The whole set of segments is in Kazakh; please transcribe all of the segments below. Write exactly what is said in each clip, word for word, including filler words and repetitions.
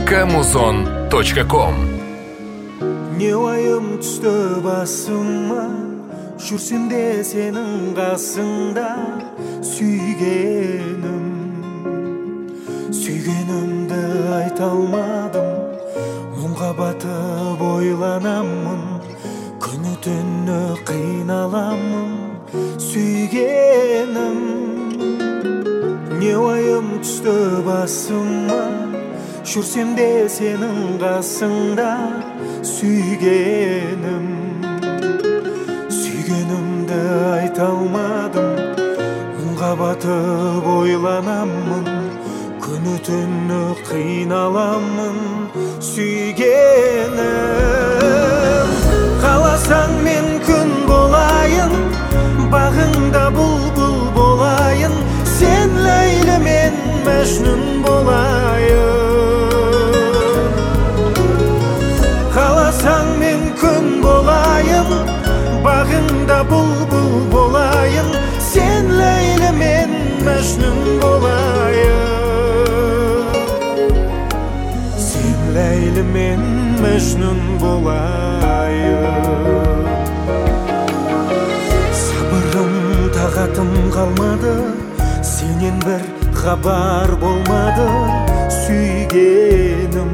камузон точка ком. Не уайым түсті басыма, жүрсем де сенің қасыңда. Сүйгенім, сүйгенімді айта алмадым. Мұңға батып ойланамын, күні түні қиналамын. Сүйгенім, не уайым түсті басыма, жүрсем де сенің қасыңда. Сүйгенім, сүйгенімді айта алмадым. Мұңға батып ойланамын, күні түні қиналамын. Сүйгенім, қаласаң мен күн болайын, бағыңда бұлбұл болайын. Сен Ләйлі мен Мәжнүн болайын. Қаласаң мен күн болайын, бағыңда бұлбұл болайын. Сен Ләйлі мен Мәжнүн болайын. Сен Ләйлі мен Мәжнүн болайын. Сабырым тағатым қалмады, сенен бір хабар болмады. Сүйгенім,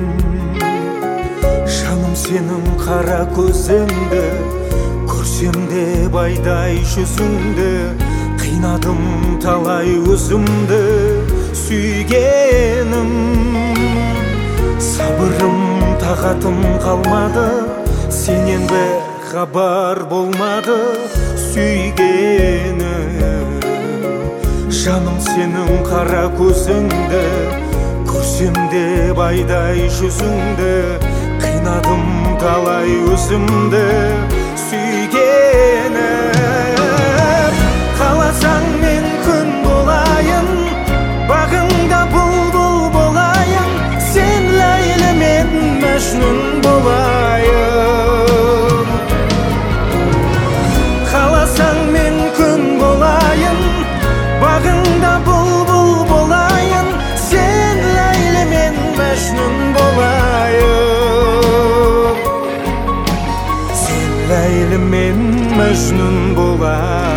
жаным сенің қара көзіңді, көрсем де байдай жүзіңді. Қинадым талай өзімді. Сүйгенім, сабырым тағатым қалмады, сенен бір хабар болмады. Сүйгенім, жаным сенің қара көзіңді, көрсем де байдай жүзіңді. Қинадым талай өзімді. Сүйгенім, қаласаң мен күн болайын, бағыңда бұлбұл болайын. Сен Ләйлі мен Мәжнүн болайын. Қаласаң мен күн болайын, бағыңда бұлбұл болайын. Сен Ләйлі мен Мәжнүн болайын. Сен Ләйлі мен Мәжнүн болайын.